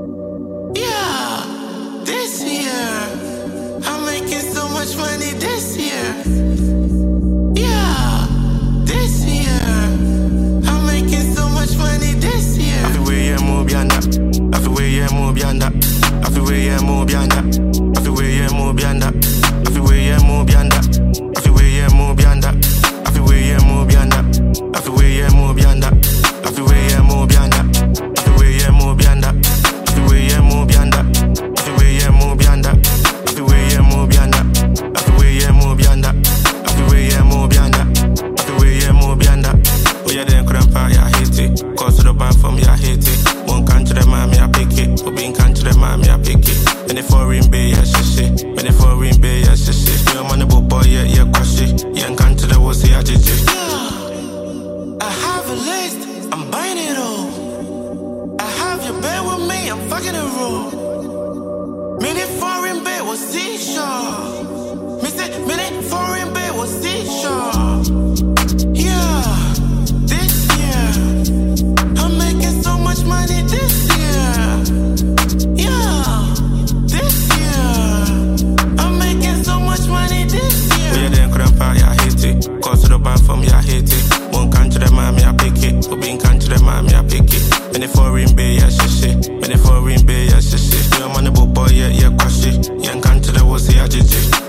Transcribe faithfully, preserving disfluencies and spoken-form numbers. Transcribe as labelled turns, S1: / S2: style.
S1: Yeah, this year, I'm making so much money this year. Yeah, this year, I'm making so much money this year.
S2: I feel way yeah more beyond that. I feel way yeah more beyond that. I feel way yeah more beyond that. I feel way yeah more beyond that. I feel way yeah more beyond that. I feel way yeah more beyond that. I feel way yeah more beyond that. I feel way yeah more beyond that. I feel way yeah more beyond that. I feel way yeah more beyond that. I feel way yeah more beyond that. I feel way yeah more beyond that. I feel way yeah more beyond that. I feel way yeah more beyond that. I feel way yeah more beyond that. I feel way yeah more beyond that. Oh yeah, then couldn't fight, yeah, I hate it. Cause to the band for me, I hate it. One can to the man, me, I pick it. But being can to the man, me, I pick it. When they foreign bay, yeah, shit. When they foreign bay, yeah, shit. You're money, but boy, yeah, yeah, crush it. Yeah, can to the was yeah, G G.
S1: I have a list, I'm buying it all. I have your bed with me, I'm fucking it raw. Minute foreign bed was seashore. Me say, minute foreign bed was seashore. Yeah, this year, I'm making so much money this year. Yeah, this year, I'm making so much money this year.
S2: Oh yeah, then couldn't fight, yeah, I hate it. Cause to the band for me, I hate it. One can to the man, me, I pick it. But being can to the man, me, I pick it. When they foreign bay, yeah, shit. When they foreign bay, yeah, shit. You're money, but boy, yeah, yeah, crush it. Yeah, can to the was yeah, G G.